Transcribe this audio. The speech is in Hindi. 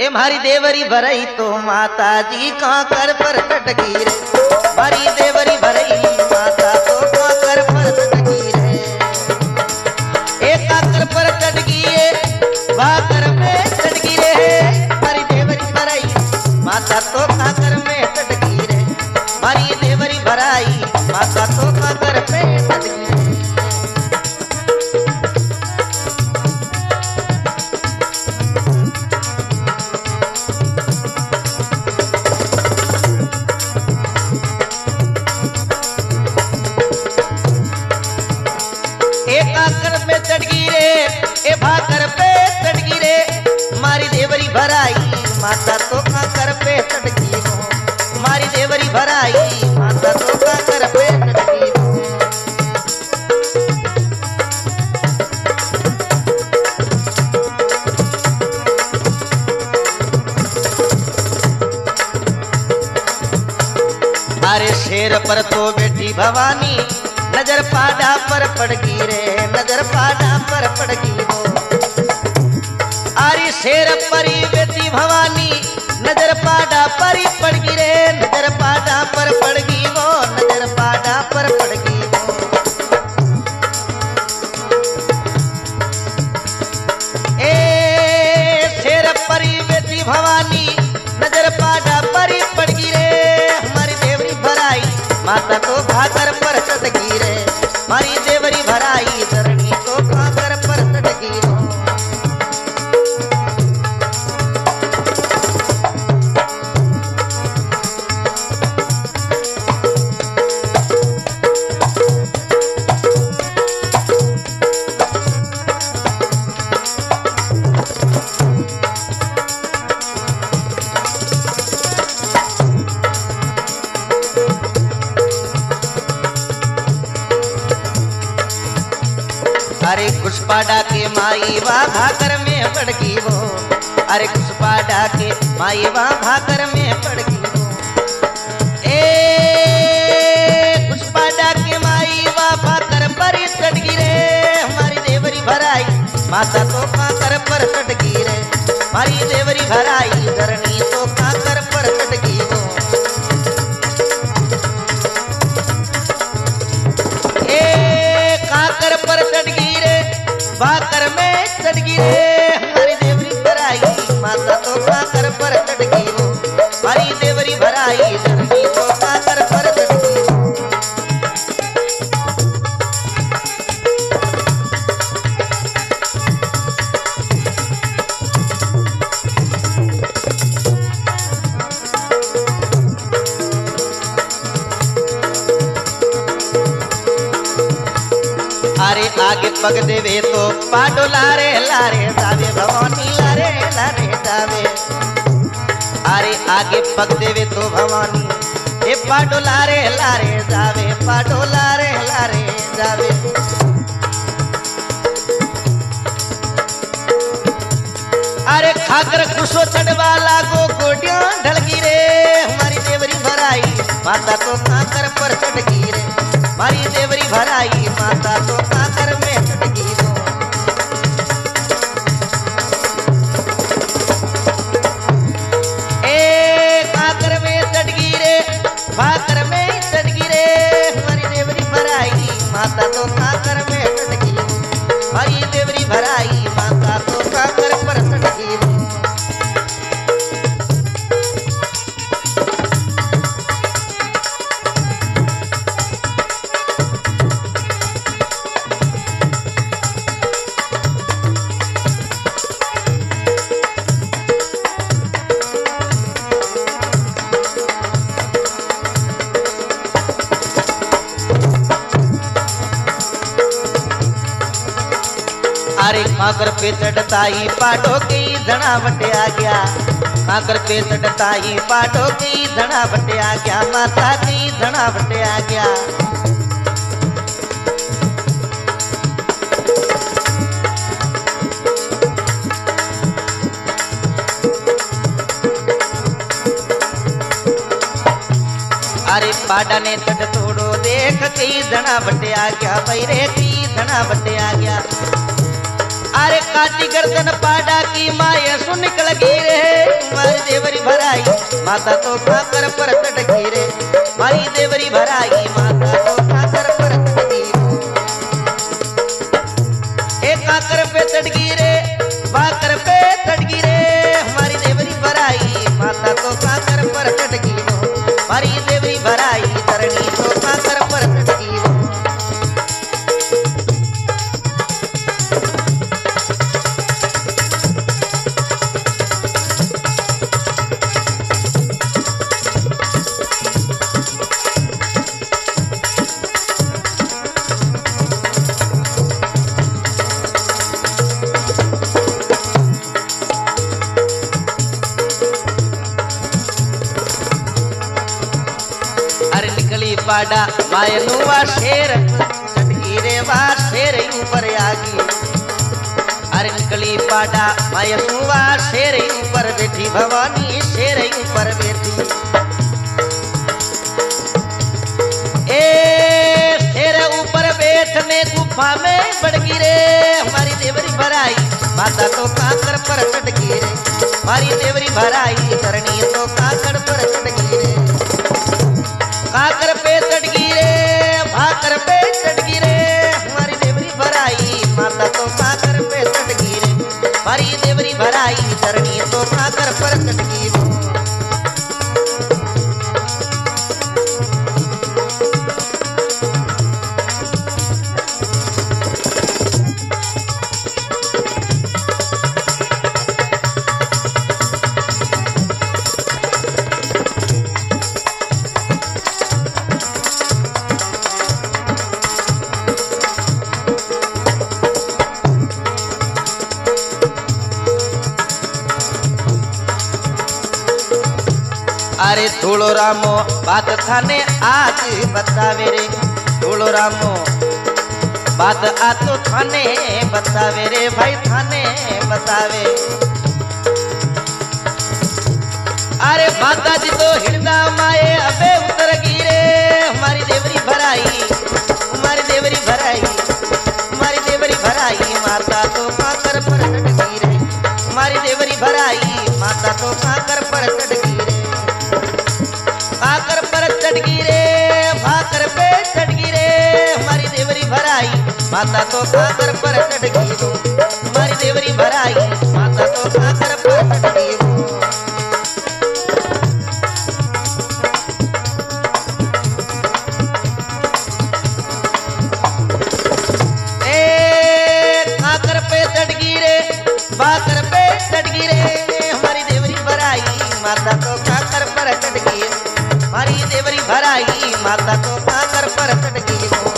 ए मारी देवरी भरई तो माता जी कांकर पर टटकी रे, मारी देवरी भरई माता तो कांकर पर टटकी रे। ए कांकर पर टटकी है भाकर में टटकी रे, मारी देवरी भरई माता तो कांकर में टटकी रे, मारी देवरी भराई माता तो कांकर में टटकी रे। ए भाकर पे टटकी रे, मारी देवरी भराई माता तो कांकर पे टटकी हो, मारी देवरी भराई माता तो कांकर पे टटकी हो। अरे शेर पर तो बेटी भवानी नजर पाडा पर पड़गी रे, नजर पाडा पर पड़गी हो। आरी शेर परी बेटी भवानी नजर पाडा परी पड़गी रे, नजर पाडा पर पड़गी वो, नजर पाडा पर पड़गी वो। ए शेर परी बेटी भवानी नजर पाडा परी पड़गी रे, हमारी देवरी भराई माता तो भाकर पर टटकी रे, मारी देवरी भराई धरणी तो कांकर पर टटकी हो। अरे खुशपाडा के माई वा भाकर में पड़गी वो, अरे खुशपाडा के माई वा भाकर में पड़गी वो। ए खुशपाडा के माई वा भाकर पर टटकी रे, हमारी देवरी भराई माता तो कांकर पर टटकी रे, हमारी देवरी भराई धरणी तो कांकर पर टटकी हो। ए कांकर पर टटकी भाकर में टटकी रे, हमारी देवरी भराई माता तो कांकर पर टटकी हो, हमारी देवरी भराई धरणी तो कांकर पर टटकी हो। अरे आगे पग देवे तो पाडो लारे लारे जावे भवानी लारे लारे जावे। अरे आगे पग देवे तो भवानी ए पाडो लारे लारे जावे, पाडो लारे लारे जावे। अरे खाकर खुशो चढ़वा लागो गोडियां ढलगी रे, हमारी देवरी भराई माता तो कांकर पर टटकी रे, हमारी देवरी भराई माता तो कांकर में टटकी हो। ए कांकर में टटकी रे, भाकर में टटकी रे, हमारी देवरी भराई माता तो कांकर में टटकी हो, हमारी देवरी भराई माता तो कांकर पर टटकी हो। अरे कांकर पे चढ़ता ही पाटो की धना बटे आ गया, कांकर पे चढ़ता ही पाटो की धना बटे आ गया, माता की धना बटे आ गया। अरे पाडा ने तट तोड़ो देख कई धना बटे आ गया, बैरे की धना बटे आ गया। अरे काटी गर्दन पाडा की माया सुन निकल गई रे, माता तो काकर पर चटकी रे, मारी देवरी भराई माता तो काकर पर चटकी। एक काकर पे चटकी रे, बाकर पे चटकी रे, हमारी देवरी भराई माता तो काकर पर चटकी, मारी देवरी भराई धरणी तो काकर पर चटकी। पाडा मायनू वा शेर चटकी रे वा शेर ऊपर आगी। अरे निकली पाडा मायनू वा शेर ऊपर बैठी, भवानी शेर ऊपर बैठी। ए शेर ऊपर बैठने गुफा में बढ़ गिरे, हमारी देवरी भराई माता तो काकर पर चटकी रे, हमारी देवरी भराई धरणी तो काकर पर चटकी रे। काकर पे चटकी रे, भाकर पे चटकी रे, हमारी देवरी भराई माता तो काकर पे चटकी रे, हमारी देवरी भराई धरणी तो काकर पर चटकी रे। अरे थोड़ो रामो बात थाने आज बतावे रे, थोड़ो रामो बात आ तो थाने बतावे रे भाई, थाने बतावे। अरे माता जी तो हृदय माए अबे उतर गिरे, हमारी देवरी भराई, हमारी देवरी भराई, हमारी देवरी भराई माता तो काकर पर चटकी रे, हमारी देवरी भराई माता तो काकर पर चटकी रे। काकर पर चटकी रे, भाकर पे चटकी रे, हमारी देवरी भराई माता तो काकर पर चटकी रो, हमारी देवरी भराई माता तो काकर पर चटकी रो। ए काकर पे चटकी रे, भाकर पे चटकी रे, हमारी देवरी भराई माता तो काकर पर चटकी, हमारी देवरी भराई माता तो काकर पर चटकी।